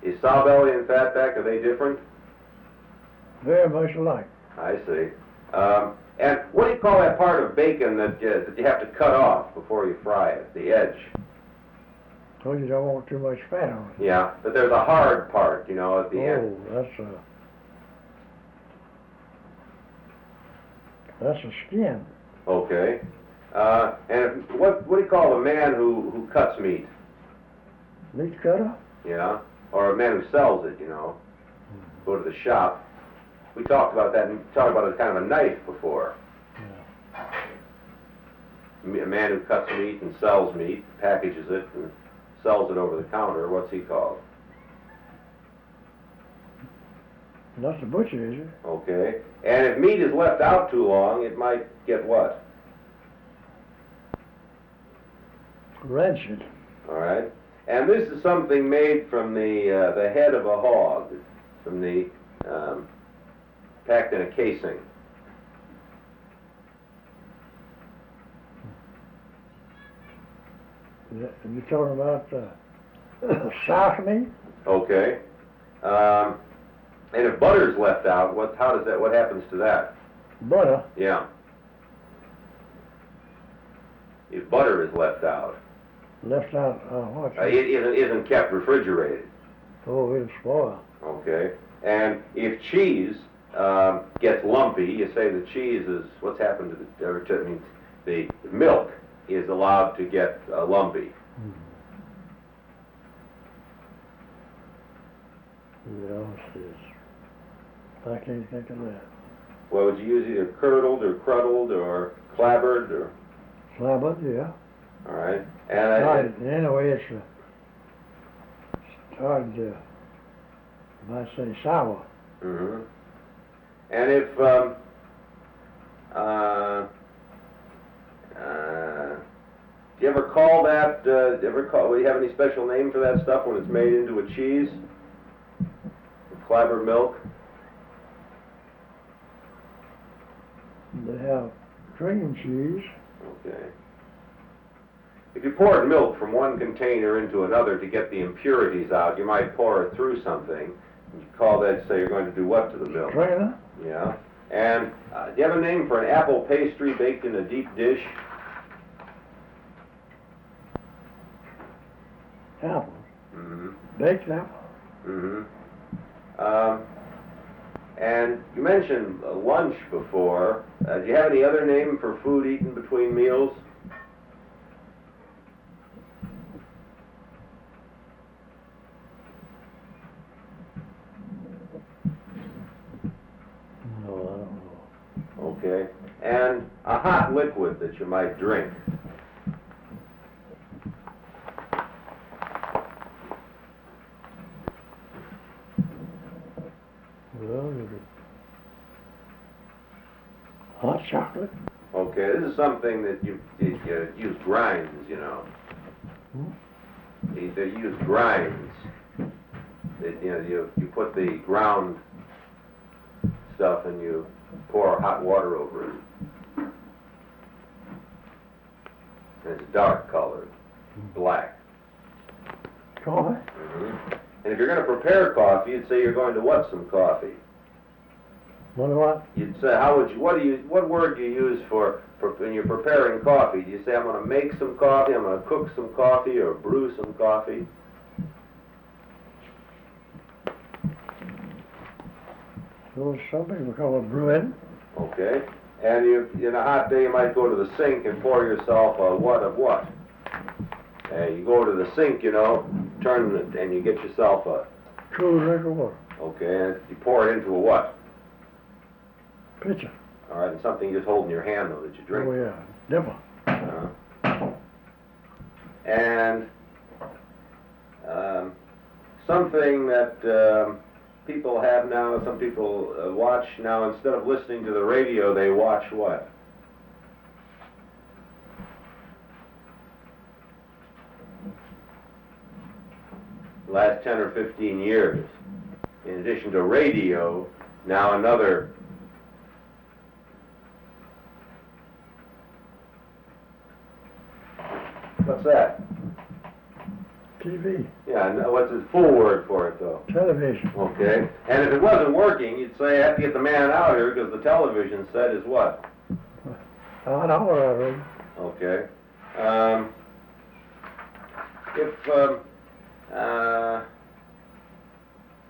Is sawbelly and fatback, are they different? Very much alike. I see. And what do you call that part of bacon that you have to cut off before you fry it, the edge? So you don't want too much fat on it. Yeah, but there's a hard part, you know, at the end. Oh, that's a skin. Okay. And what do you call a man who cuts meat? Meat cutter? Yeah, or a man who sells it, you know. Go to the shop. We talked about that and talked about it kind of a knife before. Yeah. A man who cuts meat and sells meat, packages it and sells it over the counter. What's he called? That's the butcher, is it? Okay. And if meat is left out too long, it might get what? Rancid. All right. And this is something made from the head of a hog, from the packed in a casing. You talking about souse meat? Okay. And if butter's left out, what happens to that? Butter? Yeah. If butter is left out. Left out what? It isn't kept refrigerated. Oh, it'll spoil. Okay. And if cheese gets lumpy, you say the cheese is, what's happened to the milk is allowed to get lumpy. Yes. I can't think of that. Well, would you use either curdled or cruddled or clabbered or? Clabbered, yeah. All right. And anyway, it's hard to, I say sour. Mm-hmm. And if do you ever call that? Do you have any special name for that stuff when it's made into a cheese? Clabbered milk. They have cream cheese. Okay. If you poured milk from one container into another to get the impurities out, you might pour it through something. You call that, say you're going to do what to the milk? Strainer? Yeah. And do you have a name for an apple pastry baked in a deep dish? Apple. Mm-hmm. Baked apple. Mm-hmm. And you mentioned lunch before. Do you have any other name for food eaten between meals? No, I don't know. Okay. And a hot liquid that you might drink. Well, hot chocolate. Okay, this is something that you use grinds, you know. They use grinds. You put the ground stuff and you pour hot water over it. And it's dark colored, black. Coffee? Mm-hmm. And if you're going to prepare coffee, you'd say you're going to what some coffee? What? You'd say, what word do you use for when you're preparing coffee? Do you say, I'm going to make some coffee, I'm going to cook some coffee, or brew some coffee? So some people call it brewing. Okay. And in a hot day, you might go to the sink and pour yourself a what of what? You go to the sink, you know, turn it, and you get yourself a... Cool drink of water. Okay, and you pour it into a what? Pitcher. All right, and something you just hold in your hand, though, that you drink. Oh, yeah. Dipper. And something that people have now, some people watch now, instead of listening to the radio, they watch what? The last 10 or 15 years. In addition to radio, now another what's that? TV, Yeah, and what's the full word for it, though? television. Okay, and if it wasn't working, you'd say, I have to get the man out here, because the television set is what? An hour already. Okay. If,